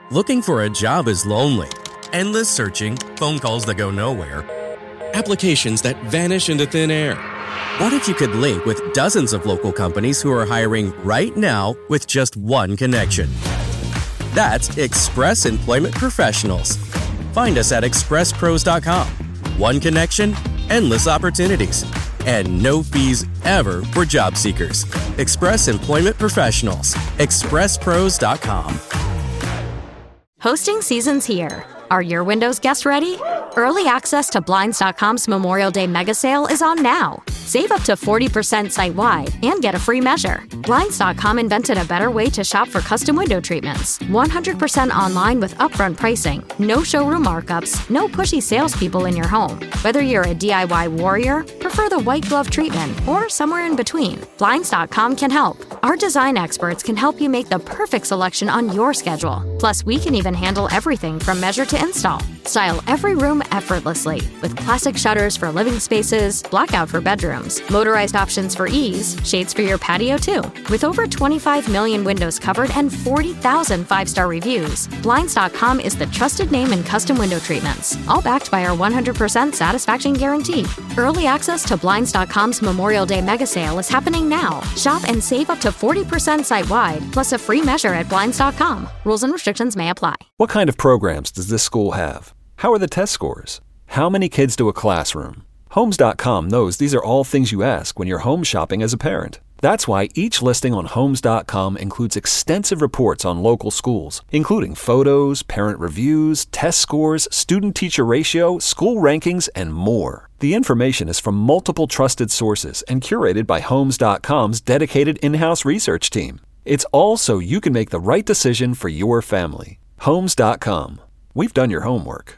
Looking for a job is lonely. Endless searching, phone calls that go nowhere, applications that vanish into thin air. What if you could link with dozens of local companies who are hiring right now with just one connection? That's Express Employment Professionals. Find us at expresspros.com. One connection, endless opportunities, and no fees ever for job seekers. Express Employment Professionals. expresspros.com. Hosting season's here. Are your windows guest ready? Early access to Blinds.com's Memorial Day mega sale is on now. Save up to 40% site-wide and get a free measure. Blinds.com invented a better way to shop for custom window treatments. 100% online with upfront pricing, no showroom markups, no pushy salespeople in your home. Whether you're a DIY warrior, prefer the white glove treatment, or somewhere in between, Blinds.com can help. Our design experts can help you make the perfect selection on your schedule. Plus, we can even handle everything from measure to install. Style every room effortlessly with classic shutters for living spaces, blackout for bedrooms, motorized options for ease, shades for your patio too. With over 25 million windows covered and 40,000 five-star reviews, Blinds.com is the trusted name in custom window treatments, all backed by our 100% satisfaction guarantee. Early access to Blinds.com's Memorial Day mega sale is happening now. Shop and save up to 40% site-wide, plus a free measure at Blinds.com. Rules and restrictions may apply. What kind of programs does this school have? How are the test scores? How many kids do a classroom? Homes.com knows these are all things you ask when you're home shopping as a parent. That's why each listing on Homes.com includes extensive reports on local schools, including photos, parent reviews, test scores, student-teacher ratio, school rankings, and more. The information is from multiple trusted sources and curated by Homes.com's dedicated in-house research team. It's all so you can make the right decision for your family. Homes.com. We've done your homework.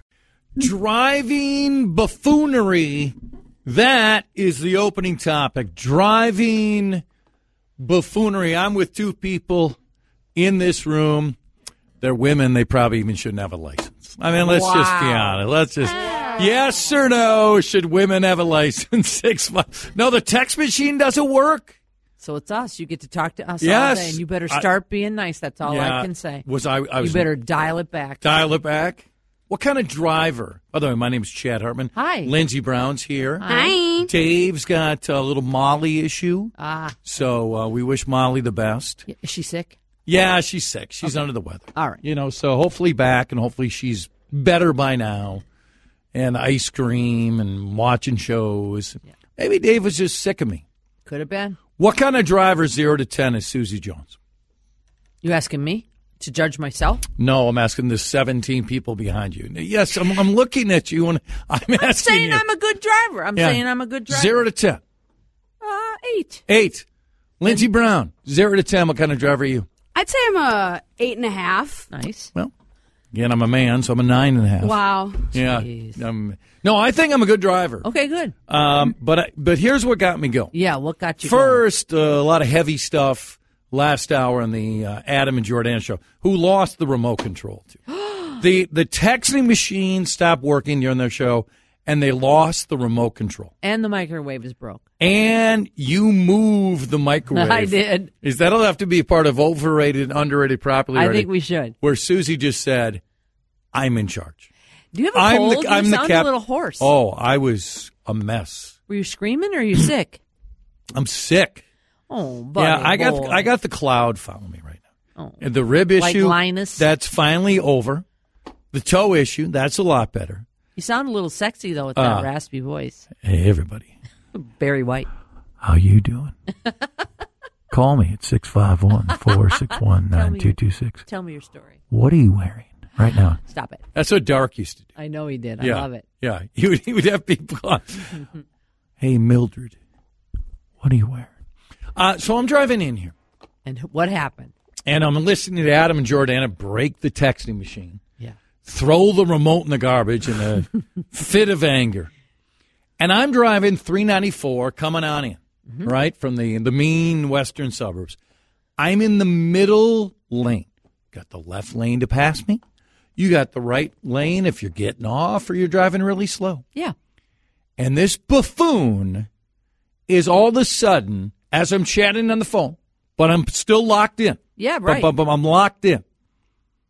Driving buffoonery. That is the opening topic. Driving buffoonery. I'm with two people in this room. They're women. They probably even shouldn't have a license. I mean, let's just be honest. Let's just, yes or no, should women have a license? 6 months. No, the text machine doesn't work. So it's us. You get to talk to us all day, and you better start being nice. That's all I can say. You better dial it back. Dial it back? What kind of driver? By the way, my name is Chad Hartman. Hi. Lindsey Brown's here. Hi. Dave's got a little Molly issue. So we wish Molly the best. Is she sick? Yeah, she's sick. She's under the weather. All right. So hopefully back, and hopefully she's better by now. And ice cream and watching shows. Yeah. Maybe Dave was just sick of me. Could have been. What kind of driver 0 to 10 is Susie Jones? You asking me to judge myself? No, I'm asking the 17 people behind you. Yes, I'm looking at you, and I'm asking I'm saying you. I'm a good driver. I'm saying I'm a good driver. 0 to 10. 8. 8. Lindsey Brown, 0 to 10. What kind of driver are you? I'd say I'm a 8.5. Nice. Well, again, I'm a man, so I'm a 9.5. Wow. Yeah. No, I think I'm a good driver. Okay, good. But here's what got me going. Yeah, what got you First, a lot of heavy stuff last hour on the Adam and Jordan show, who lost the remote control to. The texting machine stopped working during their show, and they lost the remote control. And the microwave is broke. And you moved the microwave. I did. That'll have to be part of overrated, underrated, properly rated. I think we should. Where Susie just said, I'm in charge. Do you have a cold? You sound a little hoarse. Oh, I was a mess. Were you screaming or are you sick? I'm sick. Oh, buddy. Yeah, I got the cloud following me right now. Oh. And the rib issue, like Linus? That's finally over. The toe issue, that's a lot better. You sound a little sexy, though, with that raspy voice. Hey, everybody. Barry White. How you doing? Call me at 651-461-9226. Tell me your story. What are you wearing right now? Stop it. That's what Dark used to do. I know he did. Yeah. I love it. Yeah. He would have people on. Hey, Mildred, what are you wearing? So I'm driving in here. And what happened? And I'm listening to Adam and Jordana break the texting machine. Yeah. Throw the remote in the garbage in a fit of anger. And I'm driving 394 coming on in, right, from the mean western suburbs. I'm in the middle lane. Got the left lane to pass me. You got the right lane if you're getting off or you're driving really slow. Yeah. And this buffoon is all of a sudden, as I'm chatting on the phone, but I'm still locked in. Yeah, right. But I'm locked in.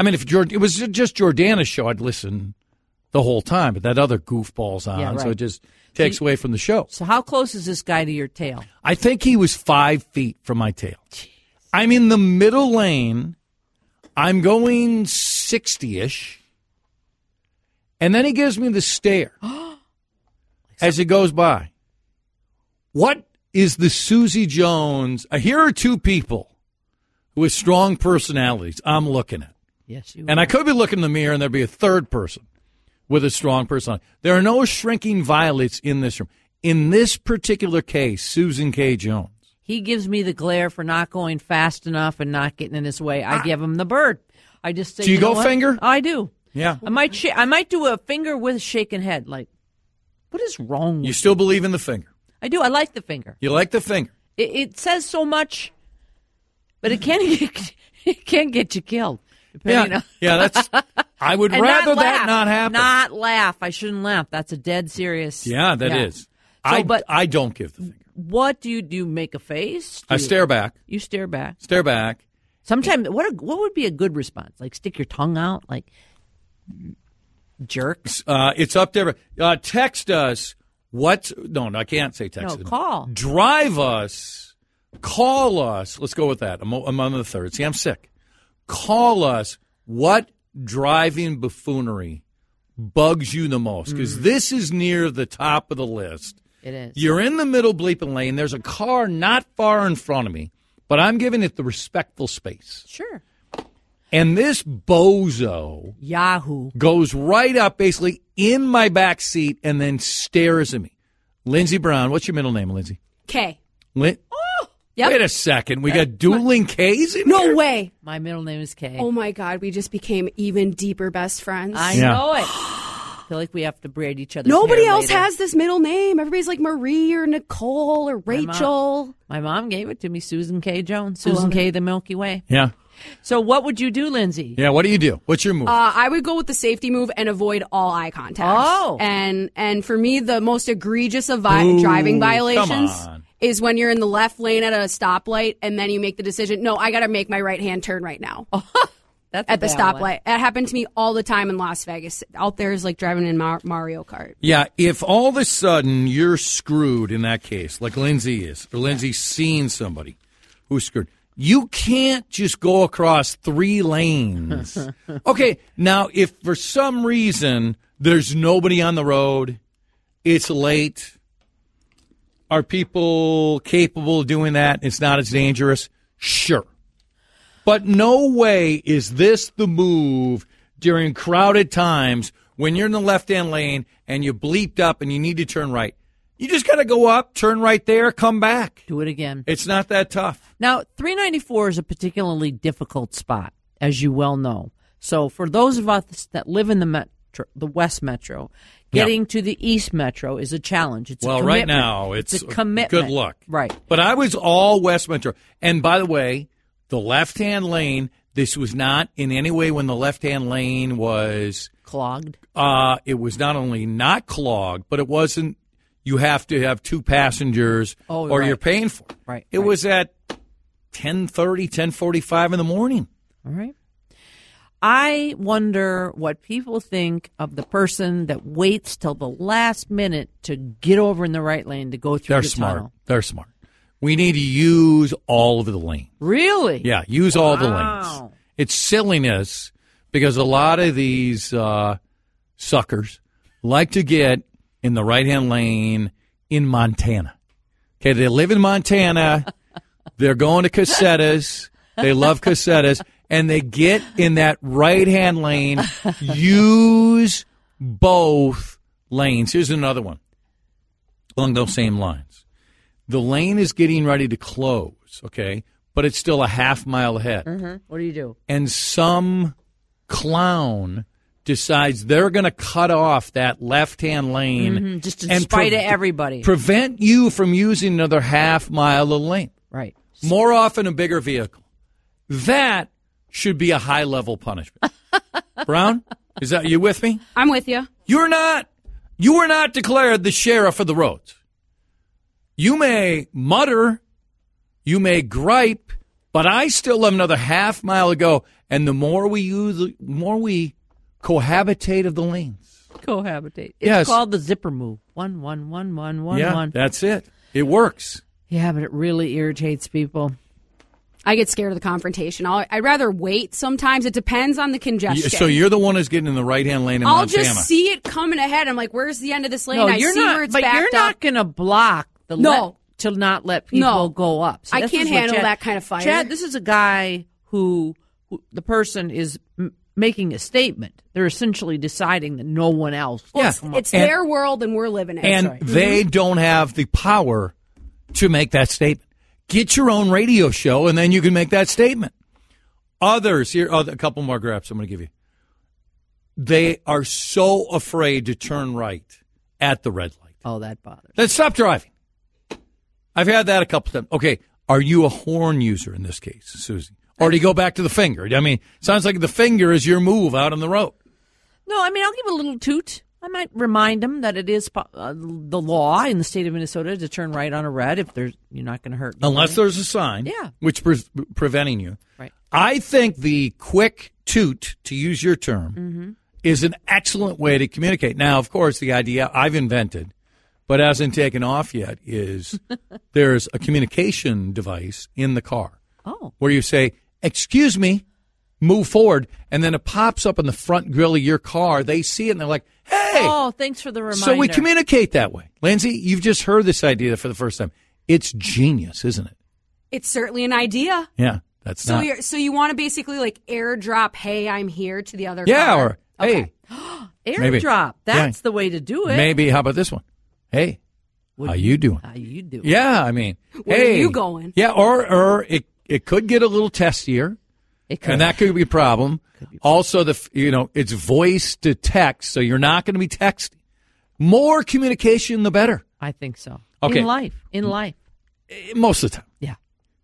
I mean, if it was just Jordana's show, I'd listen the whole time. But that other goofball's on, so it just takes away from the show. So how close is this guy to your tail? I think he was 5 feet from my tail. Jeez. I'm in the middle lane. I'm going 60-ish. And then he gives me the stare as he goes by. What is the Susie Jones? Here are two people with strong personalities I'm looking at. Yes, you and I could be looking in the mirror and there'd be a third person with a strong personality. There are no shrinking violets in this room. In this particular case, Susan K. Jones. He gives me the glare for not going fast enough and not getting in his way. I give him the bird. I just say, do you go finger? I do. Yeah. I might do a finger with a shaking head. Like, what is wrong with you? Still believe in the finger? I do. I like the finger. You like the finger? It says so much, but it can get you killed. Yeah, that's. I would rather that not happen. Not laugh. I shouldn't laugh. That's a dead serious. Yeah, that is. So, I don't give the finger. What do you do? Make a face? I stare back. You stare back. Stare back. Sometimes, what would be a good response? Like stick your tongue out, like jerks. It's up there. Text us. No, I can't say text. No, call. Drive us. Call us. Let's go with that. I'm on the third. See, I'm sick. Call us. What driving buffoonery bugs you the most? Because this is near the top of the list. It is. You're in the middle bleeping lane. There's a car not far in front of me, but I'm giving it the respectful space. Sure. And this bozo Yahoo goes right up basically in my back seat and then stares at me. Lindsey Brown. What's your middle name, Lindsey? K. Yep. Wait a second. We got dueling Ks in here? No way. My middle name is Kay. Oh, my God. We just became even deeper best friends. I know it. I feel like we have to braid each other's Nobody hair else later. has this middle name. Everybody's like Marie or Nicole or Rachel. My mom gave it to me, Susan K. Jones. Susan K. the Milky Way. Yeah. So what would you do, Lindsay? Yeah, what do you do? What's your move? I would go with the safety move and avoid all eye contact. Oh. And for me, the most egregious of driving violations is when you're in the left lane at a stoplight and then you make the decision, no, I got to make my right-hand turn right now. That's at the stoplight. It happened to me all the time in Las Vegas. Out there is like driving in Mario Kart. Yeah, if all of a sudden you're screwed in that case, like Lindsay is, or Lindsay's seen somebody who's screwed, you can't just go across 3 lanes. Okay, now if for some reason there's nobody on the road, it's late, are people capable of doing that? It's not as dangerous? Sure. But no way is this the move during crowded times when you're in the left-hand lane and you bleeped up and you need to turn right. You just got to go up, turn right there, come back. Do it again. It's not that tough. Now, 394 is a particularly difficult spot, as you well know. So for those of us that live in the West Metro, getting to the East Metro is a challenge. It's a commitment. Right now, it's a commitment. Good luck. Right. But I was all West Metro. And by the way, the left-hand lane, this was not in any way when the left-hand lane was clogged. It was not only not clogged, but it wasn't. You have to have 2 passengers or you're paying for it. Right. It was at 10:30, 10:45 in the morning. All right. I wonder what people think of the person that waits till the last minute to get over in the right lane to go through the tunnel. They're smart. We need to use all of the lanes. Really? Yeah, use all the lanes. It's silliness because a lot of these suckers like to get in the right-hand lane in Montana. Okay, they live in Montana. They're going to Casetas. They love Casetas. And they get in that right-hand lane. Use both lanes. Here's another one along those same lines. The lane is getting ready to close, okay, but it's still a half mile ahead. Mm-hmm. What do you do? And some clown decides they're going to cut off that left-hand lane. Just in spite of everybody. Prevent you from using another half mile of lane. Right. More often a bigger vehicle. That should be a high-level punishment. Brown, is that you with me? I'm with you. You were not declared the sheriff of the roads. You may mutter, you may gripe, but I still have another half mile to go, And the more we use, the more we cohabitate of the lanes. Cohabitate. It's called the zipper move. 1, 1, 1, 1, 1, 1. That's it. It works. Yeah, but it really irritates people. I get scared of the confrontation. I'd rather wait sometimes. It depends on the congestion. So you're the one who's getting in the right-hand lane in I'll Montana. just see it coming ahead. I'm like, where's the end of this lane? No, I see where it's backed up. But you're not going to block the to not let people go up. So I can't handle that kind of fire. Chad, this is a guy who the person is making a statement. They're essentially deciding that no one else. It's their world and we're living in it. And they don't have the power to make that statement. Get your own radio show, and then you can make that statement. Others, here, a couple more grabs I'm going to give you. They are so afraid to turn right at the red light. Oh, that bothers. Then stop driving. I've had that a couple times. Okay, are you a horn user in this case, Susie? Or do you go back to the finger? I mean, sounds like the finger is your move out on the road. No, I mean, I'll give a little toot. I might remind them that it is the law in the state of Minnesota to turn right on a red if you're not going to hurt anybody. Unless there's a sign, which preventing you. Right. I think the quick toot, to use your term, is an excellent way to communicate. Now, of course, the idea I've invented, but hasn't taken off yet, is there's a communication device in the car where you say, "Excuse me," move forward, and then it pops up in the front grille of your car. They see it, and they're like, hey. Oh, thanks for the reminder. So we communicate that way. Lindsay, you've just heard this idea for the first time. It's genius, isn't it? It's certainly an idea. Yeah, that's so not. So you want to basically like airdrop, "Hey, I'm here" to the other car? car? Or, hey. Airdrop. That's the way to do it. Maybe, how about this one? Hey, how you doing? How you doing? Yeah, I mean, where are you going? Yeah, or it could get a little testier. And that could be a problem. Also, it's voice to text, so you're not going to be texting. More communication, the better. I think so. Okay. In life. Most of the time. Yeah.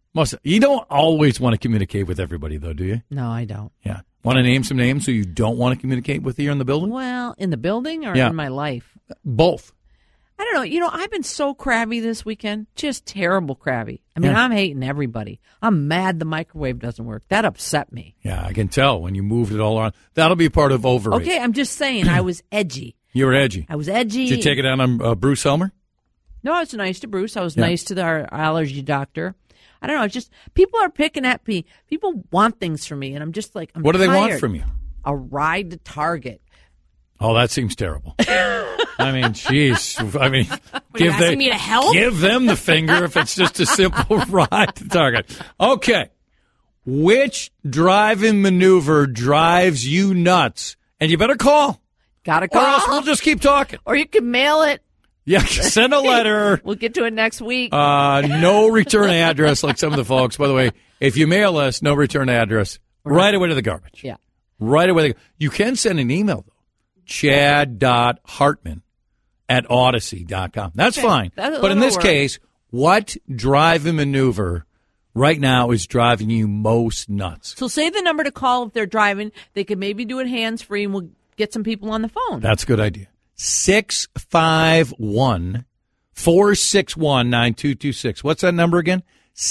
You don't always want to communicate with everybody, though, do you? No, I don't. Yeah. Want to name some names who you don't want to communicate with here in the building? Well, in the building or in my life? Both. I don't know. I've been so crabby this weekend. Just terrible crabby. I mean, I'm hating everybody. I'm mad the microwave doesn't work. That upset me. Yeah, I can tell when you moved it all around. That'll be part of overrate. Okay, I'm just saying I was edgy. You were edgy. I was edgy. Did you take it out on Bruce Helmer? No, I was nice to Bruce. I was nice to our allergy doctor. I don't know. It's just people are picking at me. People want things from me, and I'm just like, what do they want from you? A ride to Target. Oh, that seems terrible. I mean, jeez. I mean, asking me to help? Give them the finger if it's just a simple ride to Target. Okay. Which drive-in maneuver drives you nuts? And you better call. Gotta call. Or else we'll just keep talking. Or you can mail it. Yeah, send a letter. We'll get to it next week. No return address like some of the folks. By the way, if you mail us, no return address. Right away to the garbage. Yeah. Right away. You can send an email, though. Chad.Hartman@Odyssey.com. That's fine. But in this case, what drive-in maneuver right now is driving you most nuts? So say the number to call if they're driving. They could maybe do it hands-free, and we'll get some people on the phone. That's a good idea. 651-461-9226. What's that number again?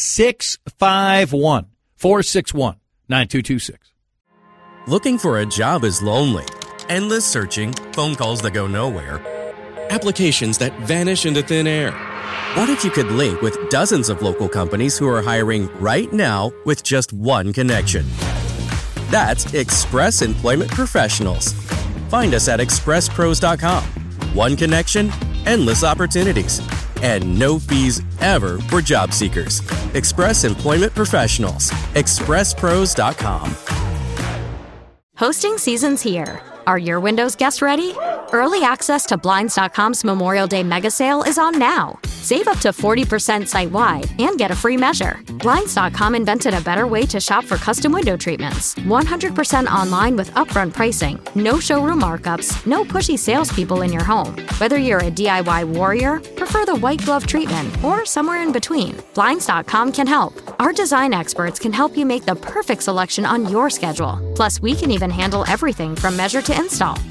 651-461-9226. Looking for a job is lonely. Endless searching, phone calls that go nowhere, applications that vanish into thin air. What if you could link with dozens of local companies who are hiring right now with just one connection? That's Express Employment Professionals. Find us at expresspros.com. One connection, endless opportunities, and no fees ever for job seekers. Express Employment Professionals. expresspros.com. Hosting season's here. Are your windows guests ready? Early access to Blinds.com's Memorial Day mega sale is on now. Save up to 40% site-wide and get a free measure. Blinds.com invented a better way to shop for custom window treatments. 100% online with upfront pricing, no showroom markups, no pushy salespeople in your home. Whether you're a DIY warrior, prefer the white glove treatment, or somewhere in between, Blinds.com can help. Our design experts can help you make the perfect selection on your schedule. Plus, we can even handle everything from measure to install.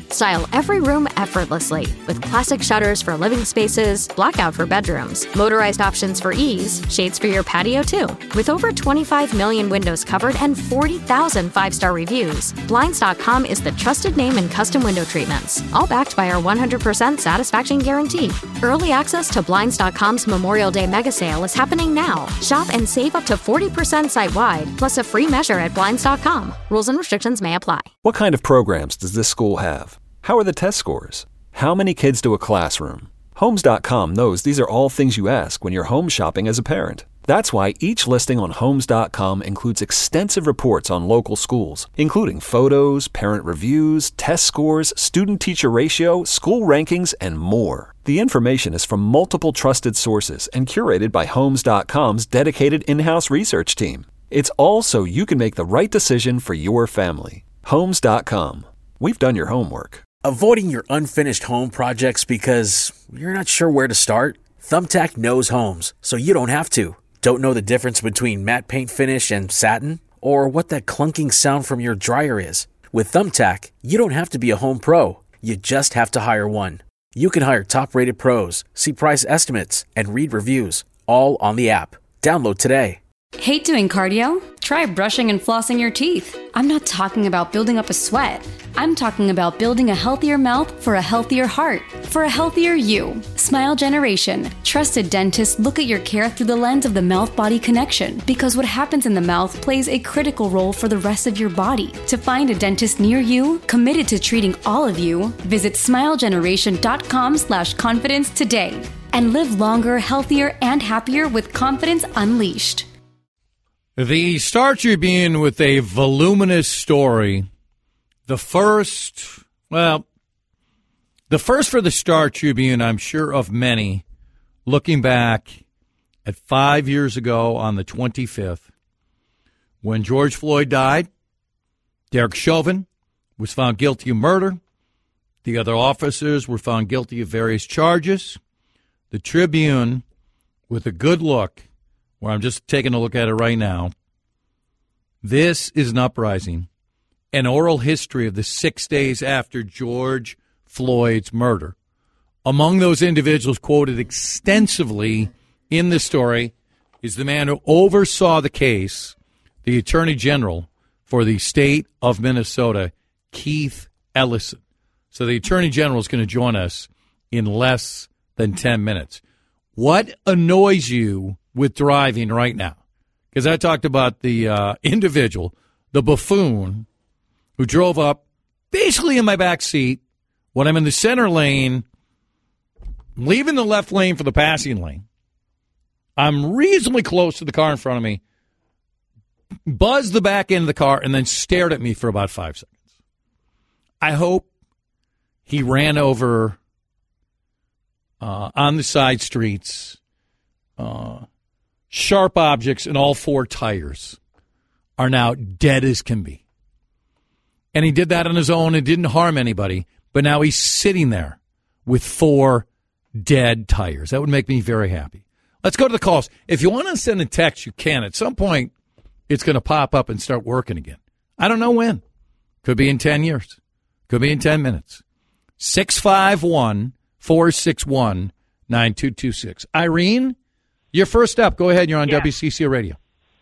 Style every room effortlessly with classic shutters for living spaces, blackout for bedrooms, motorized options for ease, shades for your patio too. With over 25 million windows covered and 40,000 5-star reviews, Blinds.com is the trusted name in custom window treatments, all backed by our 100% satisfaction guarantee. Early access to Blinds.com's Memorial Day mega sale is happening now. Shop and save up to 40% site-wide, plus a free measure at Blinds.com. Rules and restrictions may apply. What kind of programs does this school have? How are the test scores? How many kids do a classroom? Homes.com knows these are all things you ask when you're home shopping as a parent. That's why each listing on Homes.com includes extensive reports on local schools, including photos, parent reviews, test scores, student-teacher ratio, school rankings, and more. The information is from multiple trusted sources and curated by Homes.com's dedicated in-house research team. It's all so you can make the right decision for your family. Homes.com. We've done your homework. Avoiding your unfinished home projects because you're not sure where to start? Thumbtack knows homes, so you don't have to. Don't know the difference between matte paint finish and satin? Or what that clunking sound from your dryer is? With Thumbtack, you don't have to be a home pro. You just have to hire one. You can hire top-rated pros, see price estimates, and read reviews, all on the app. Download today. Hate doing cardio? Try brushing and flossing your teeth. I'm not talking about building up a sweat. I'm talking about building a healthier mouth for a healthier heart, for a healthier you. Smile Generation. Trusted dentists look at your care through the lens of the mouth-body connection, because what happens in the mouth plays a critical role for the rest of your body. To find a dentist near you, committed to treating all of you, visit smilegeneration.com/confidence today and live longer, healthier, and happier with confidence unleashed. The Star Tribune with a voluminous story. The first for the Star Tribune, I'm sure, of many, looking back at 5 years ago on the 25th, when George Floyd died. Derek Chauvin was found guilty of murder. The other officers were found guilty of various charges. The Tribune, with a good look, where I'm just taking a look at it right now. This is an uprising, an oral history of the 6 days after George Floyd's murder. Among those individuals quoted extensively in the story is the man who oversaw the case, the Attorney General for the state of Minnesota, Keith Ellison. So the Attorney General is going to join us in less than 10 minutes. What annoys you with driving right now? Because I talked about the individual, the buffoon, who drove up basically in my back seat when I'm in the center lane, leaving the left lane for the passing lane. I'm reasonably close to the car in front of me, buzzed the back end of the car, and then stared at me for about 5 seconds. I hope he ran over on the side streets, sharp objects, and all 4 tires are now dead as can be. And he did that on his own and didn't harm anybody, but now he's sitting there with 4 dead tires. That would make me very happy. Let's go to the calls. If you want to send a text, you can. At some point, it's going to pop up and start working again. I don't know when. Could be in 10 years. Could be in 10 minutes. 651-461-9226. Irene, you're first up. Go ahead. You're on WCCO Radio.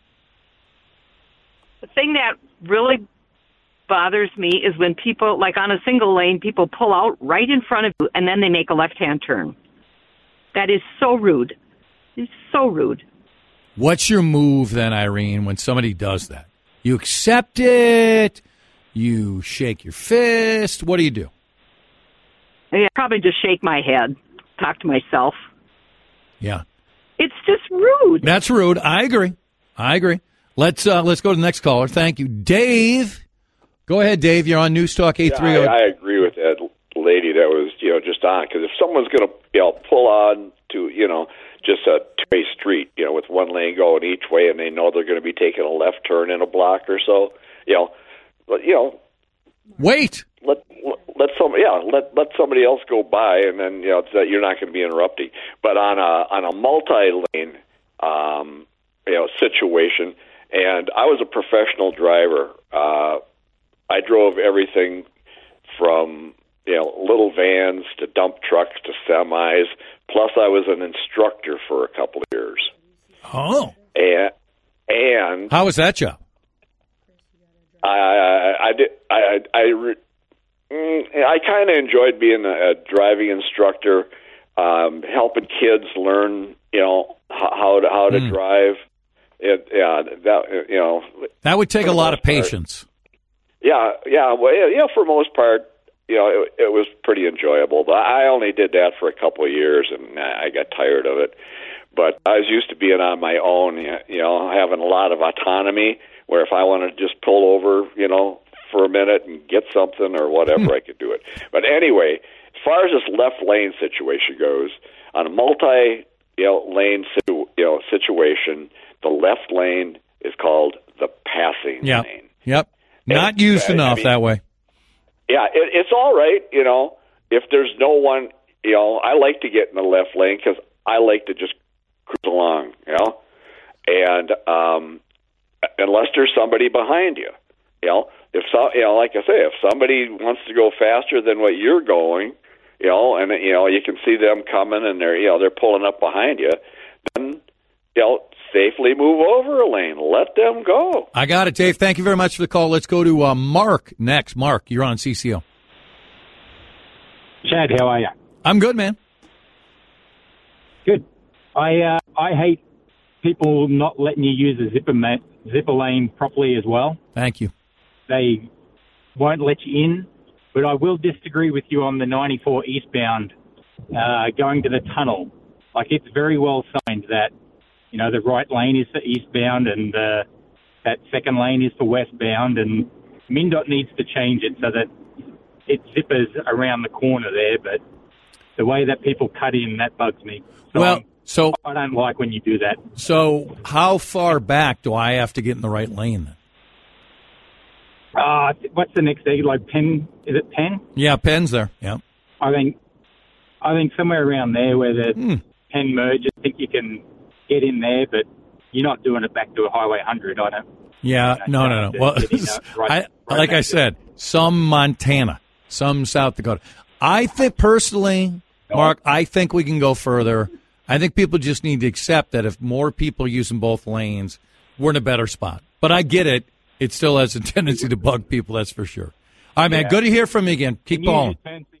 The thing that really bothers me is when people, like on a single lane, people pull out right in front of you and then they make a left-hand turn. That is so rude. It's so rude. What's your move then, Irene, when somebody does that? You accept it? You shake your fist? What do you do? I probably just shake my head, talk to myself. Yeah. It's just rude. That's rude. I agree. Let's go to the next caller. Thank you. Dave. Go ahead, Dave. You're on News Talk 830. Yeah, I agree with that lady that was, just on. Because if someone's going to, pull on to, just a two-way street, with one lane going each way, and they know they're going to be taking a left turn in a block or so, wait. Let somebody else go by, and then you're not going to be interrupting. But on a multi-lane situation, and I was a professional driver. I drove everything from little vans to dump trucks to semis. Plus, I was an instructor for a couple of years. Oh. And how was that job? I kind of enjoyed being a driving instructor, helping kids learn, how to drive. That would take a lot of patience. Well, for most part, it was pretty enjoyable. But I only did that for a couple of years, and I got tired of it. But I was used to being on my own, having a lot of autonomy, where if I wanted to just pull over, for a minute and get something or whatever, I could do it. But anyway, as far as this left lane situation goes, on a multi-lane situation, the left lane is called the passing lane. Yep. Not used enough that way. Yeah, it's all right, if there's no one, I like to get in the left lane because I like to just cruise along, and unless there's somebody behind you, like I say, if somebody wants to go faster than what you're going, and you can see them coming and they're pulling up behind you, then safely move over a lane. Let them go. I got it, Dave. Thank you very much for the call. Let's go to Mark next. Mark, you're on CCO. Chad, how are you? I'm good, man. Good. I hate people not letting you use the zipper lane properly as well. Thank you. They won't let you in, but I will disagree with you on the 94 eastbound going to the tunnel. Like, it's very well signed that, the right lane is for eastbound and that second lane is for westbound, and MnDOT needs to change it so that it zippers around the corner there, but the way that people cut in, that bugs me. So I don't like when you do that. So how far back do I have to get in the right lane then? What's the next day? Like Penn? Is it Penn? Yeah, Penn's there. Yeah. I think somewhere around there where the Penn merge, I think you can get in there, but you're not doing it back to a Highway 100. I don't. Yeah, no. Well, like I said, some Montana, some South Dakota. I think personally, Mark, I think we can go further. I think people just need to accept that if more people are using both lanes, we're in a better spot. But I get it. It still has a tendency to bug people, that's for sure. All right, man, good to hear from you again. Keep calling.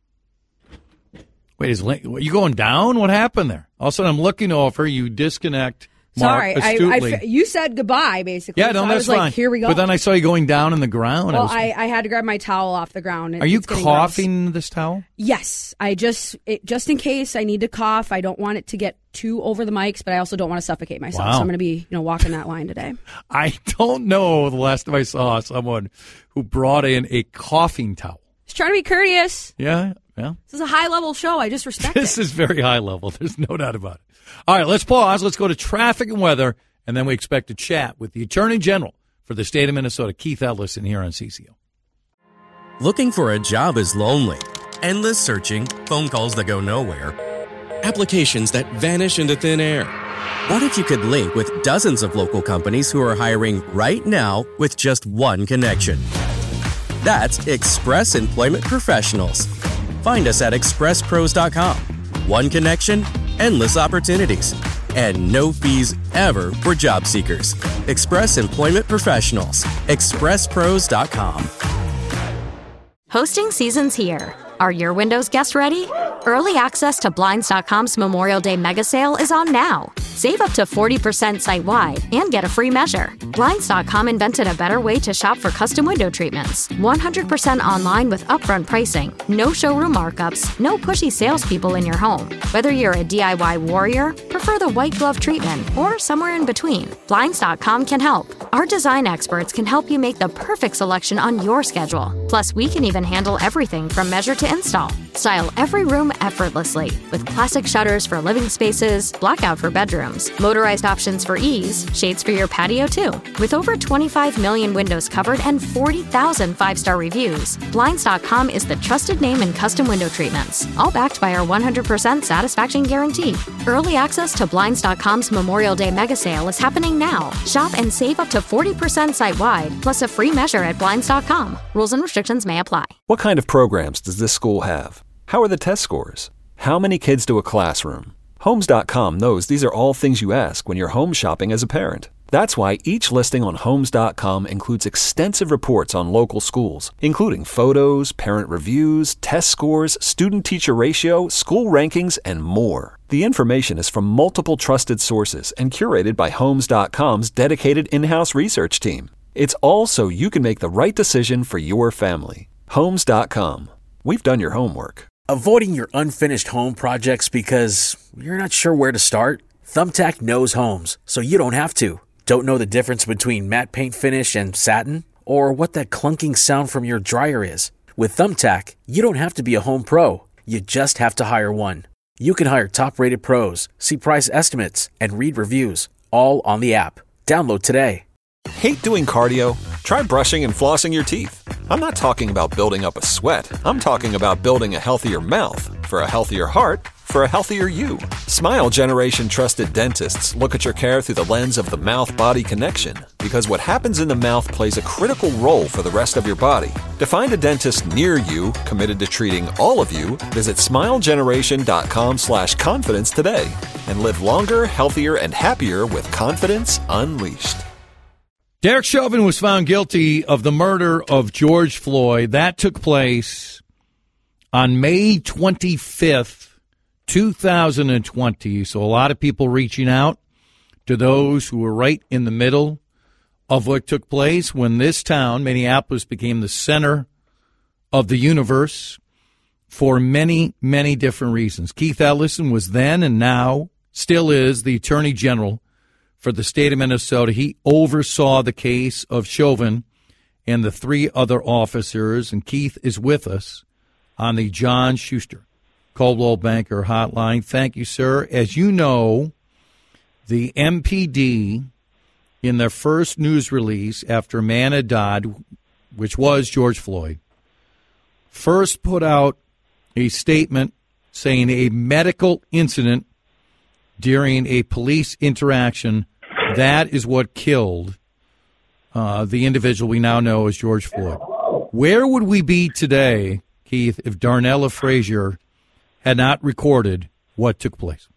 Wait, are you going down? What happened there? All of a sudden, I'm looking over. You disconnect. Mark, Sorry, you said goodbye, basically. Yeah, no, so that's I was fine. Like, here we go. But then I saw you going down in the ground. Well, I had to grab my towel off the ground. Are you coughing this towel? Yes. just in case I need to cough. I don't want it to get too over the mics, but I also don't want to suffocate myself. Wow. So I'm going to be, walking that line today. I don't know the last time I saw someone who brought in a coughing towel. Just trying to be courteous. Yeah. This is a high-level show. I just respect This is very high level. There's no doubt about it. All right, let's pause. Let's go to traffic and weather, and then we expect to chat with the Attorney General for the state of Minnesota, Keith Ellison, here on CCO. Looking for a job is lonely. Endless searching, phone calls that go nowhere, applications that vanish into thin air. What if you could link with dozens of local companies who are hiring right now with just one connection? That's Express Employment Professionals. Find us at expresspros.com. One connection, endless opportunities, and no fees ever for job seekers. Express Employment Professionals. expresspros.com. Hosting season's here. Are your windows guest ready? Early access to Blinds.com's Memorial Day mega sale is on now. Save up to 40% site-wide and get a free measure. Blinds.com invented a better way to shop for custom window treatments. 100% online with upfront pricing, no showroom markups, no pushy salespeople in your home. Whether you're a DIY warrior, prefer the white glove treatment, or somewhere in between, Blinds.com can help. Our design experts can help you make the perfect selection on your schedule. Plus, we can even handle everything from measure to install. Style every room effortlessly with classic shutters for living spaces, blackout for bedrooms, motorized options for ease, shades for your patio too. With over 25 million windows covered and 40,000 5-star reviews, Blinds.com is the trusted name in custom window treatments, all backed by our 100% satisfaction guarantee. Early access to Blinds.com's Memorial Day mega sale is happening now. Shop and save up to 40% site-wide, plus a free measure at Blinds.com. Rules and restrictions may apply. What kind of programs does this school have? How are the test scores? How many kids do a classroom? Homes.com knows these are all things you ask when you're home shopping as a parent. That's why each listing on Homes.com includes extensive reports on local schools, including photos, parent reviews, test scores, student-teacher ratio, school rankings, and more. The information is from multiple trusted sources and curated by Homes.com's dedicated in-house research team. It's all so you can make the right decision for your family. Homes.com. We've done your homework. Avoiding your unfinished home projects because you're not sure where to start? Thumbtack knows homes, so you don't have to. Don't know the difference between matte paint finish and satin? Or what that clunking sound from your dryer is? With Thumbtack, you don't have to be a home pro. You just have to hire one. You can hire top-rated pros, see price estimates, and read reviews, all on the app. Download today. Hate doing cardio? Try brushing and flossing your teeth. I'm not talking about building up a sweat. I'm talking about building a healthier mouth for a healthier heart for a healthier you. Smile Generation trusted dentists look at your care through the lens of the mouth-body connection because what happens in the mouth plays a critical role for the rest of your body. To find a dentist near you committed to treating all of you, visit smilegeneration.com/confidence today and live longer, healthier, and happier with confidence unleashed. Derek Chauvin was found guilty of the murder of George Floyd. That took place on May 25th, 2020. So a lot of people reaching out to those who were right in the middle of what took place when this town, Minneapolis, became the center of the universe for many, many different reasons. Keith Ellison was then and now still is the Attorney General for the state of Minnesota. He oversaw the case of Chauvin and the three other officers, and Keith is with us on the John Schuster Coldwell Banker Hotline. Thank you, sir. As you know, the MPD, in their first news release after a man had died, which was George Floyd, first put out a statement saying a medical incident during a police interaction, that is what killed the individual we now know as George Floyd. Where would we be today, Keith, if Darnella Frazier had not recorded what took place?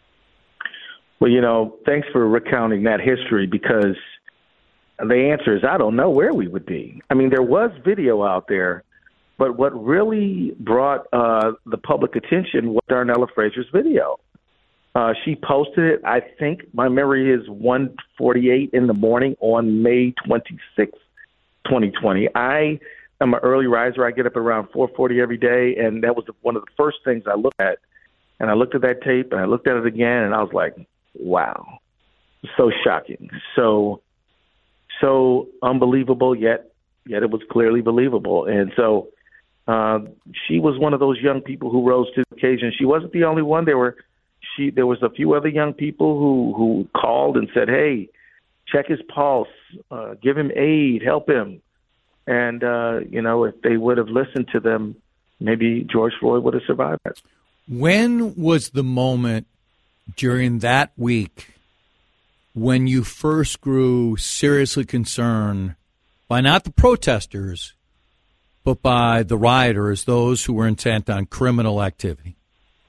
Well, thanks for recounting that history, because the answer is I don't know where we would be. I mean, there was video out there, but what really brought the public attention was Darnella Frazier's video. She posted it, I think my memory is 1:48 in the morning on May 26th, 2020. I am an early riser. I get up around 4:40 every day, and that was one of the first things I looked at. And I looked at that tape, and I looked at it again, and I was like, wow, so shocking, so unbelievable, yet it was clearly believable. And so she was one of those young people who rose to the occasion. She wasn't the only one. There was a few other young people who called and said, hey, check his pulse, give him aid, help him. And, if they would have listened to them, maybe George Floyd would have survived that. When was the moment during that week when you first grew seriously concerned by not the protesters, but by the rioters, those who were intent on criminal activity?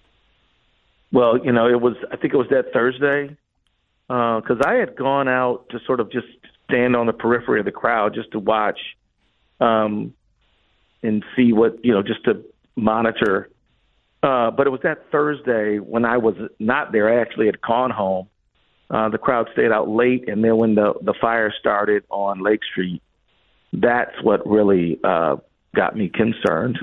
Well, I think it was that Thursday, because I had gone out to sort of just stand on the periphery of the crowd just to watch and see what, just to monitor. But it was that Thursday when I was not there. I actually had gone home. The crowd stayed out late, and then when the fire started on Lake Street, that's what really got me concerned.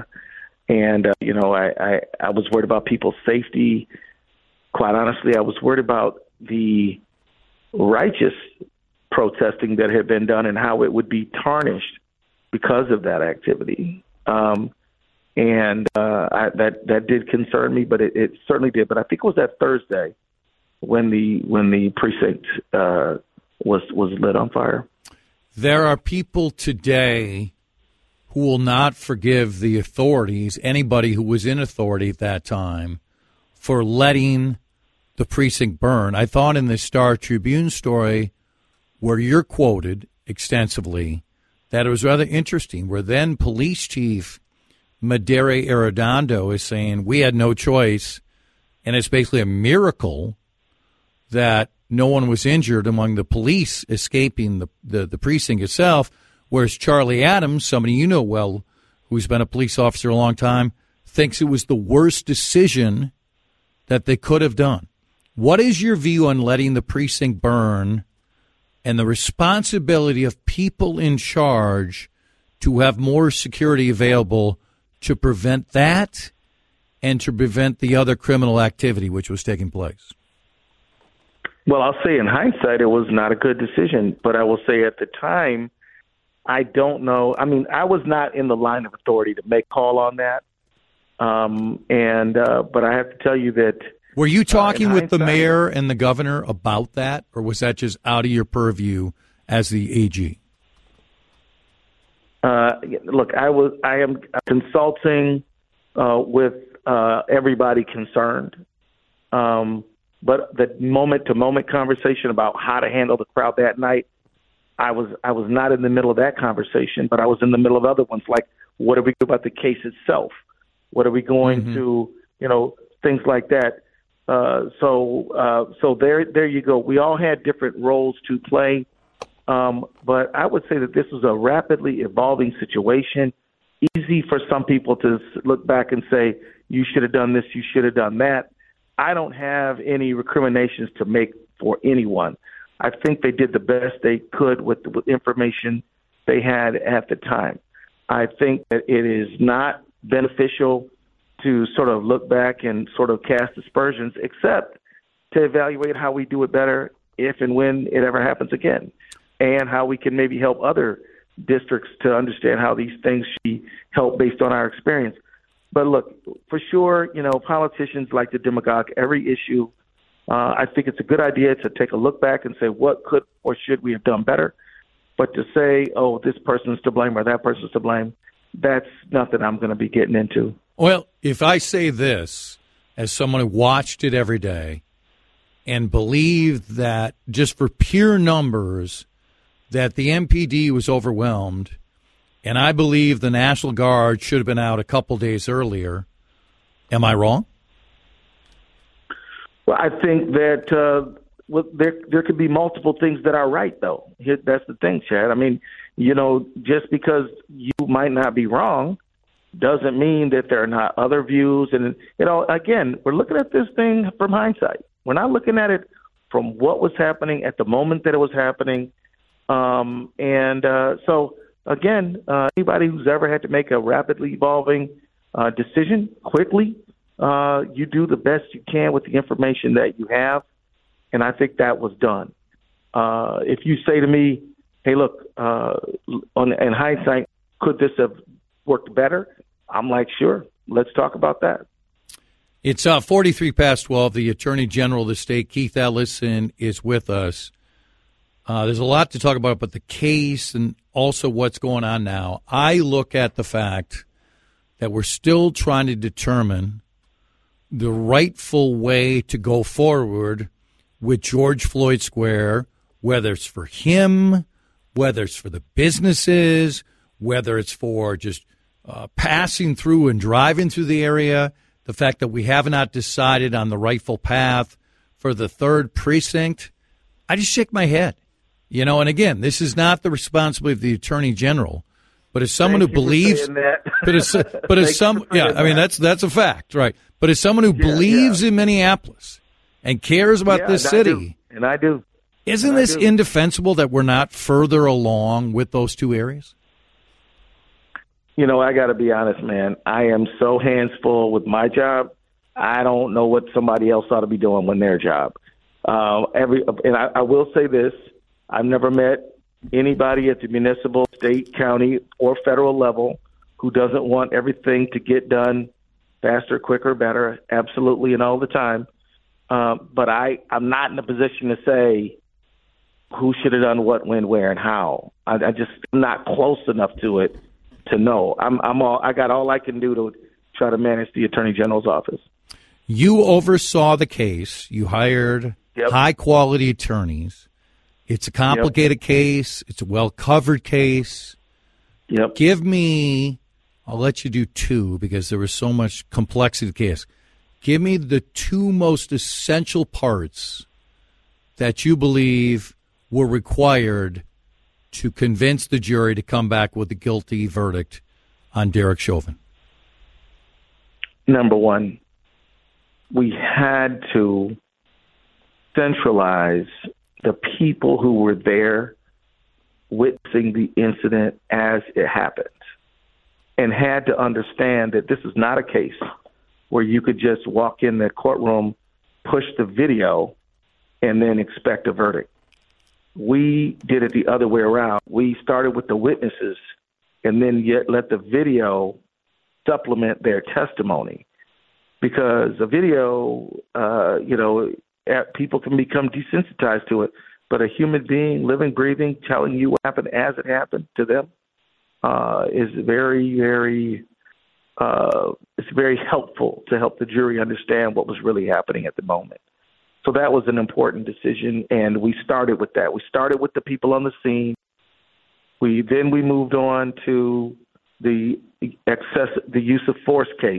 I was worried about people's safety. Quite honestly, I was worried about the righteous protesting that had been done and how it would be tarnished because of that activity. And that did concern me, but it certainly did. But I think it was that Thursday when the precinct was lit on fire. There are people today who will not forgive the authorities, anybody who was in authority at that time, for letting the precinct burn. I thought in the Star Tribune story, where you're quoted extensively, that it was rather interesting, where then Police Chief Medere Arredondo is saying we had no choice, and it's basically a miracle that no one was injured among the police escaping the precinct itself, whereas Charlie Adams, somebody you know well, who's been a police officer a long time, thinks it was the worst decision that they could have done. What is your view on letting the precinct burn and the responsibility of people in charge to have more security available to prevent that and to prevent the other criminal activity which was taking place? Well, I'll say in hindsight, it was not a good decision. But I will say at the time, I don't know. I mean, I was not in the line of authority to make call on that. But I have to tell you that. Were you talking with the mayor and the governor about that, or was that just out of your purview as the AG? Look, I am consulting with everybody concerned. But the moment-to-moment conversation about how to handle the crowd that night, I was not in the middle of that conversation, but I was in the middle of other ones, like what do we do about the case itself? What are we going to, things like that. So there you go. We all had different roles to play, but I would say that this was a rapidly evolving situation. Easy for some people to look back and say, you should have done this, you should have done that. I don't have any recriminations to make for anyone. I think they did the best they could with the information they had at the time. I think that it is not beneficial to sort of look back and sort of cast aspersions, except to evaluate how we do it better if and when it ever happens again, and how we can maybe help other districts to understand how these things should be helped based on our experience. But look, for sure, politicians like to demagogue every issue. I think it's a good idea to take a look back and say, what could or should we have done better? But to say, oh, this person's to blame or that person's to blame, that's nothing I'm going to be getting into. Well, if I say this as someone who watched it every day and believed that just for pure numbers that the MPD was overwhelmed, and I believe the National Guard should have been out a couple days earlier, am I wrong? Well, I think that there could be multiple things that are right, though. That's the thing, Chad. I mean, just because you might not be wrong doesn't mean that there are not other views. And, again, we're looking at this thing from hindsight. We're not looking at it from what was happening at the moment that it was happening. So, again, anybody who's ever had to make a rapidly evolving decision quickly, you do the best you can with the information that you have, and I think that was done. If you say to me, hey, look, in hindsight, could this have worked better? I'm like, sure, let's talk about that. It's 43 past 12. The Attorney General of the state, Keith Ellison, is with us. There's a lot to talk about, but the case and also what's going on now. I look at the fact that we're still trying to determine the rightful way to go forward with George Floyd Square, whether it's for him, whether it's for the businesses, whether it's for just passing through and driving through the area, the fact that we have not decided on the rightful path for the third precinct. I just shake my head. And again, this is not the responsibility of the Attorney General, but as someone who believes, that's a fact, right? But as someone who believes in Minneapolis and cares about this city, and I do, isn't this indefensible that we're not further along with those two areas? I got to be honest, man. I am so hands full with my job. I don't know what somebody else ought to be doing with their job. I will say this. I've never met anybody at the municipal, state, county, or federal level who doesn't want everything to get done faster, quicker, better, absolutely, and all the time. But I'm not in a position to say who should have done what, when, where, and how. I'm not close enough to it to know. I got all I can do to try to manage the Attorney General's office. You oversaw the case. You hired high-quality attorneys. It's a complicated case. It's a well-covered case. Yep. Give me, I'll let you do two because there was so much complexity to the case. Give me the two most essential parts that you believe were required to convince the jury to come back with a guilty verdict on Derek Chauvin. Number one, we had to centralize the people who were there witnessing the incident as it happened, and had to understand that this is not a case where you could just walk in the courtroom, push the video, and then expect a verdict. We did it the other way around. We started with the witnesses and then yet let the video supplement their testimony, because a video, people can become desensitized to it, but a human being, living, breathing, telling you what happened as it happened to them is very, very, it's very helpful to help the jury understand what was really happening at the moment. So that was an important decision, and we started with that. We started with the people on the scene. We moved on to the use of force case,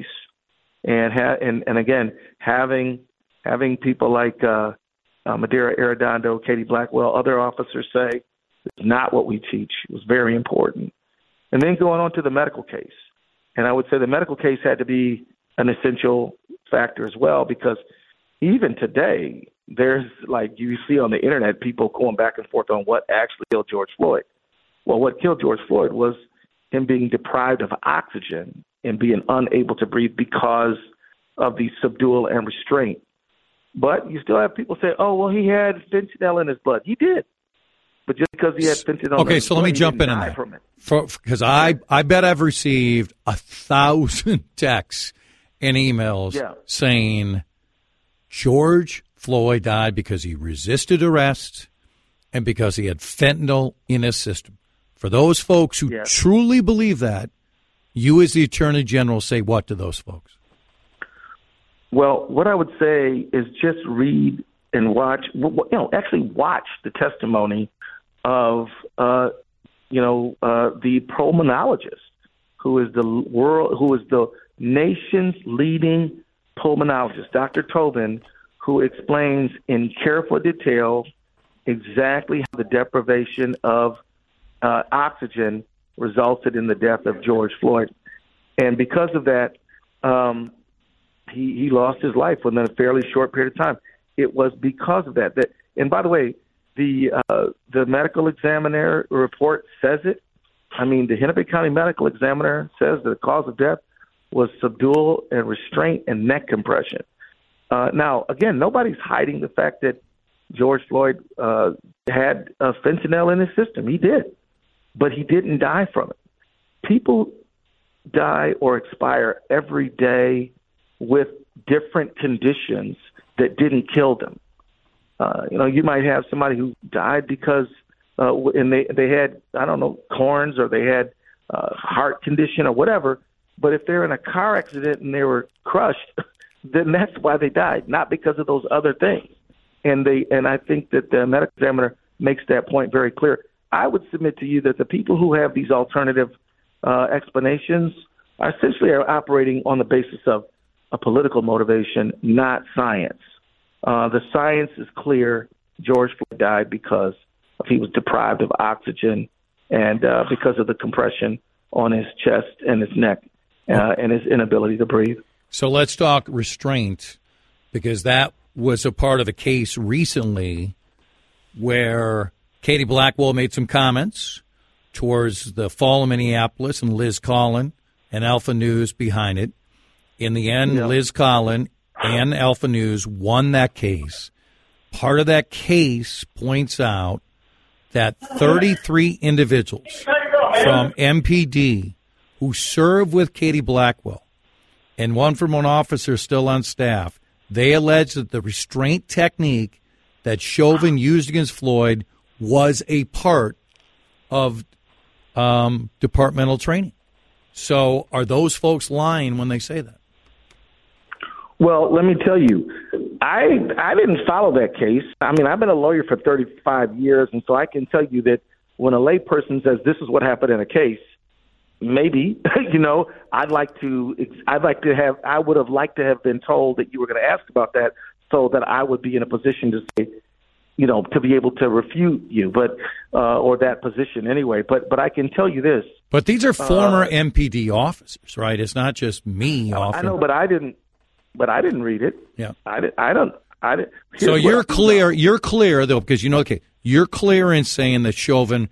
and again having people like Madeira Arredondo, Katie Blackwell, other officers say it's not what we teach. It was very important. And then going on to the medical case, and I would say the medical case had to be an essential factor as well, because even today, there's, like you see on the internet, people going back and forth on what actually killed George Floyd. Well, what killed George Floyd was him being deprived of oxygen and being unable to breathe because of the subdual and restraint. But you still have people say, oh, well, he had fentanyl in his blood. He did. But just because he had fentanyl in his blood, let me jump in on that. Because I bet I've received 1,000 texts and emails saying George Floyd died because he resisted arrest and because he had fentanyl in his system. For those folks who truly believe that, you as the Attorney General say what to those folks? Well, what I would say is just read and watch, actually watch the testimony of, the pulmonologist who is the nation's leading pulmonologist, Dr. Tobin, who explains in careful detail exactly how the deprivation of oxygen resulted in the death of George Floyd. And because of that, he lost his life within a fairly short period of time. It was because of that. And by the way, the medical examiner report says it. I mean, the Hennepin County Medical Examiner says that the cause of death was subdual and restraint and neck compression. Now, again, nobody's hiding the fact that George Floyd had fentanyl in his system. He did, but he didn't die from it. People die or expire every day with different conditions that didn't kill them. You might have somebody who died because and they had, I don't know, corns, or they had heart condition or whatever. But if they're in a car accident and they were crushed, then that's why they died, not because of those other things. And I think that the medical examiner makes that point very clear. I would submit to you that the people who have these alternative explanations are essentially operating on the basis of a political motivation, not science. The science is clear. George Floyd died because he was deprived of oxygen and because of the compression on his chest and his neck and his inability to breathe. So let's talk restraint, because that was a part of the case recently where Katie Blackwell made some comments towards the fall of Minneapolis and Liz Collin and Alpha News behind it. In the end, Liz Collin and Alpha News won that case. Part of that case points out that 33 individuals from MPD who served with Katie Blackwell and one from an officer still on staff, they allege that the restraint technique that Chauvin used against Floyd was a part of departmental training. So are those folks lying when they say that? Well, let me tell you, I didn't follow that case. I mean, I've been a lawyer for 35 years, and so I can tell you that when a layperson says this is what happened in a case, maybe, I would have liked to have been told that you were going to ask about that so that I would be in a position to say, to be able to refute you, but or that position anyway. But I can tell you this. But these are former MPD officers, right? It's not just me. I know, but I didn't read it. Yeah, I didn't. So you're clear. You're clear though, because you're clear in saying that Chauvin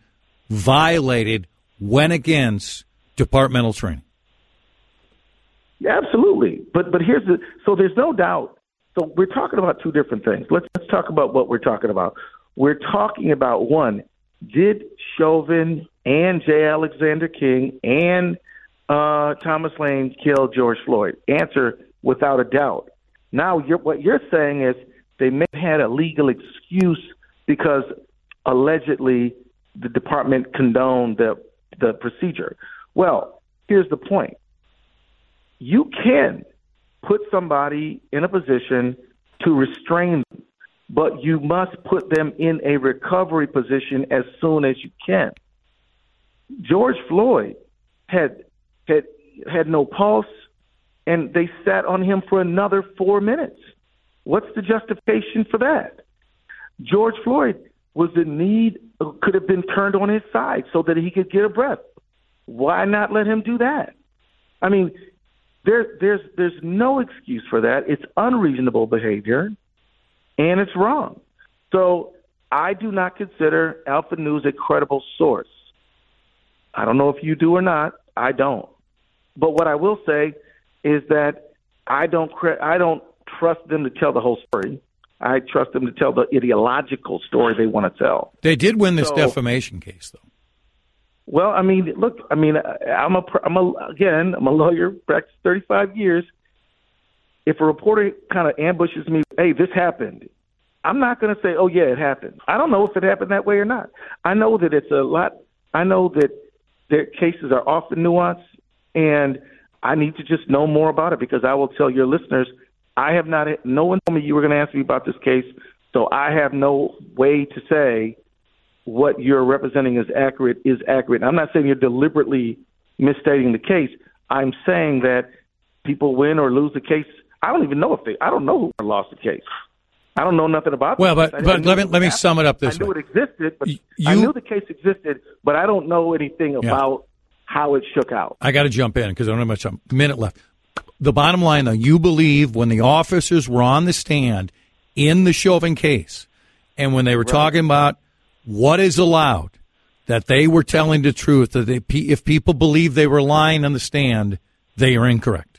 went against departmental training. Yeah, absolutely. But so there's no doubt. So we're talking about two different things. Let's talk about what we're talking about. We're talking about, one, did Chauvin and J. Alexander King and Thomas Lane kill George Floyd? Answer, without a doubt. Now, what you're saying is they may have had a legal excuse because allegedly the department condoned the procedure. Well, here's the point. You can put somebody in a position to restrain them, but you must put them in a recovery position as soon as you can. George Floyd had no pulse, and they sat on him for another 4 minutes. What's the justification for that? George Floyd was in need, could have been turned on his side so that he could get a breath. Why not let him do that? I mean, there's no excuse for that. It's unreasonable behavior, and it's wrong. So I do not consider Alpha News a credible source. I don't know if you do or not. I don't. But what I will say is that I don't trust them to tell the whole story. I trust them to tell the ideological story they want to tell. They did win this defamation case, though. Well, I mean, look, I'm a lawyer, practiced 35 years. If a reporter kind of ambushes me, hey, this happened, I'm not going to say, oh, yeah, it happened. I don't know if it happened that way or not. I know that it's a lot. I know that their cases are often nuanced, and I need to just know more about it because I will tell your listeners, no one told me you were going to ask me about this case, so I have no way to say what you're representing is accurate. I'm not saying you're deliberately misstating the case. I'm saying that people win or lose the case. I don't even know I don't know who lost the case. I don't know nothing about Well, but let me sum it up this way. I knew it existed, but I knew the case existed, but I don't know anything about how it shook out. I got to jump in because I don't have much time. A minute left. The bottom line, though, you believe when the officers were on the stand in the Chauvin case and when they were talking about what is allowed, that they were telling the truth, that if people believe they were lying on the stand, they are incorrect.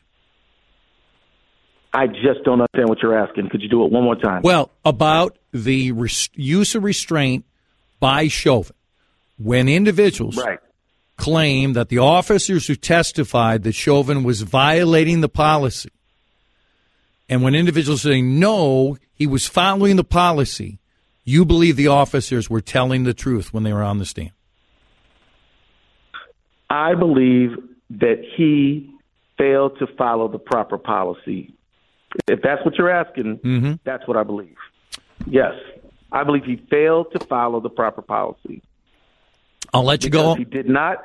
I just don't understand what you're asking. Could you do it one more time? Well, about the use of restraint by Chauvin. When individuals claim that the officers who testified that Chauvin was violating the policy, and when individuals say, no, he was following the policy, you believe the officers were telling the truth when they were on the stand? I believe that he failed to follow the proper policy. If that's what you're asking, that's what I believe. Yes, I believe he failed to follow the proper policy. I'll let you go. He did not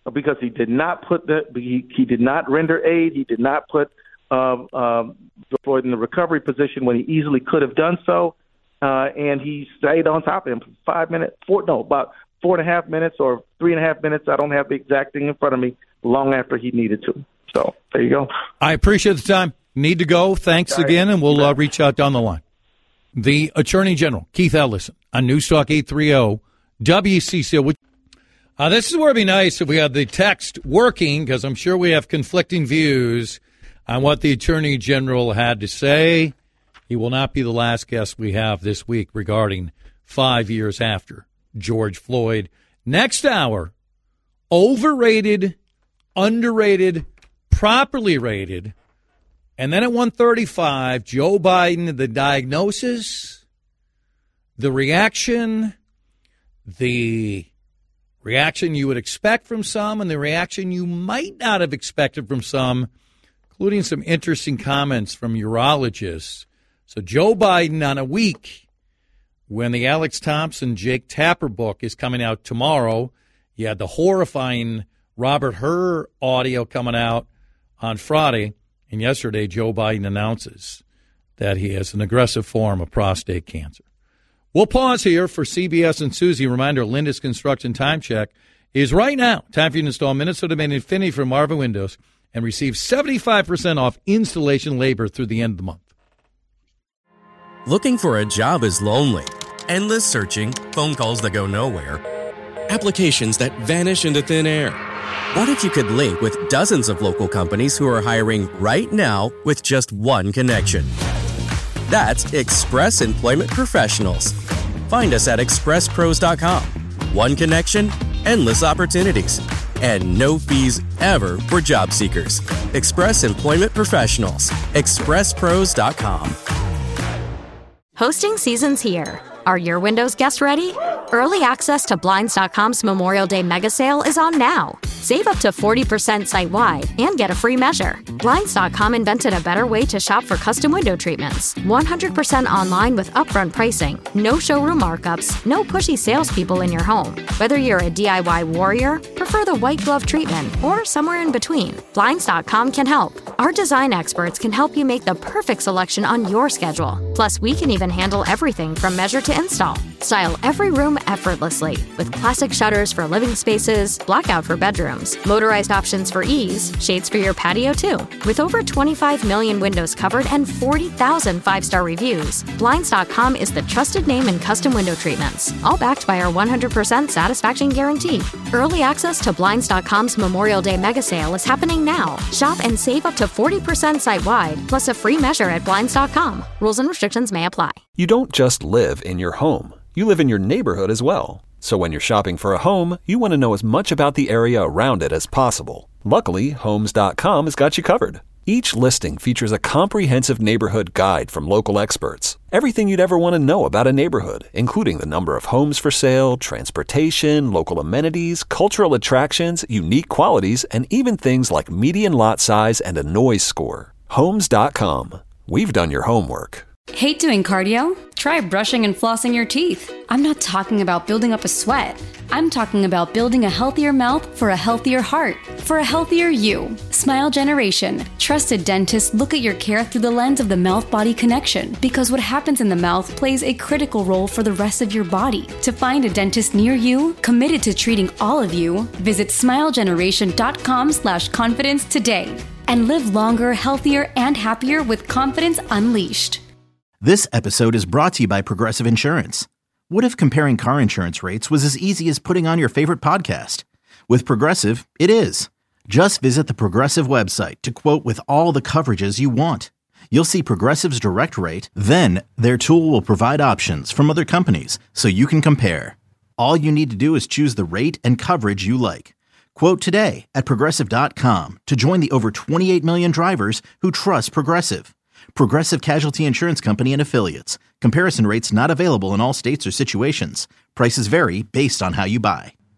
render aid. He did not put Floyd in the recovery position when he easily could have done so. And he stayed on top of him for about 4.5 minutes or 3.5 minutes. I don't have the exact thing in front of me. Long after he needed to. So there you go. I appreciate the time. Need to go. Thanks again, and we'll reach out down the line. The Attorney General, Keith Ellison, on News Talk 830 WCCO. This is where it'd be nice if we had the text working, because I'm sure we have conflicting views on what the Attorney General had to say. He will not be the last guest we have this week regarding 5 years after George Floyd. Next hour, overrated underrated, properly rated. And then at 135, Joe Biden, the diagnosis, the reaction you would expect from some and the reaction you might not have expected from some, including some interesting comments from urologists. So Joe Biden on a week when the Alex Thompson, Jake Tapper book is coming out tomorrow. You had the horrifying Robert Hur audio coming out on Friday. And yesterday, Joe Biden announces that he has an aggressive form of prostate cancer. We'll pause here for CBS and Susie. Reminder, Linda's Construction Time Check is right now. Time for you to install Minnesota-made Infinity from Marvin Windows and receive 75% off installation labor through the end of the month. Looking for a job is lonely. Endless searching, phone calls that go nowhere, applications that vanish into thin air. What if you could link with dozens of local companies who are hiring right now with just one connection? That's Express Employment Professionals. Find us at expresspros.com. One connection, endless opportunities, and no fees ever for job seekers. Express Employment Professionals. expresspros.com. Hosting season's here. Are your windows guests ready? Early access to Blinds.com's Memorial Day mega sale is on now. Save up to 40% site-wide and get a free measure. Blinds.com invented a better way to shop for custom window treatments. 100% online with upfront pricing, no showroom markups, no pushy salespeople in your home. Whether you're a DIY warrior, prefer the white glove treatment, or somewhere in between, Blinds.com can help. Our design experts can help you make the perfect selection on your schedule. Plus, we can even handle everything from measure to install. Style every room effortlessly with classic shutters for living spaces, blackout for bedrooms, motorized options for ease, shades for your patio too. With over 25 million windows covered and 40,000 five-star reviews, Blinds.com is the trusted name in custom window treatments, all backed by our 100% satisfaction guarantee. Early access to Blinds.com's Memorial Day mega sale is happening now. Shop and save up to 40% site-wide, plus a free measure at Blinds.com. Rules and restrictions may apply. You don't just live in your home. You live in your neighborhood as well. So when you're shopping for a home, you want to know as much about the area around it as possible. Luckily, Homes.com has got you covered. Each listing features a comprehensive neighborhood guide from local experts. Everything you'd ever want to know about a neighborhood, including the number of homes for sale, transportation, local amenities, cultural attractions, unique qualities, and even things like median lot size and a noise score. Homes.com. We've done your homework. Hate doing cardio? Try brushing and flossing your teeth. I'm not talking about building up a sweat. I'm talking about building a healthier mouth for a healthier heart, for a healthier you. Smile Generation. Trusted dentists look at your care through the lens of the mouth-body connection, because what happens in the mouth plays a critical role for the rest of your body. To find a dentist near you, committed to treating all of you, visit smilegeneration.com/confidence today and live longer, healthier, and happier with confidence unleashed. This episode is brought to you by Progressive Insurance. What if comparing car insurance rates was as easy as putting on your favorite podcast? With Progressive, it is. Just visit the Progressive website to quote with all the coverages you want. You'll see Progressive's direct rate, then their tool will provide options from other companies so you can compare. All you need to do is choose the rate and coverage you like. Quote today at Progressive.com to join the over 28 million drivers who trust Progressive. Progressive Casualty Insurance Company and Affiliates. Comparison rates not available in all states or situations. Prices vary based on how you buy.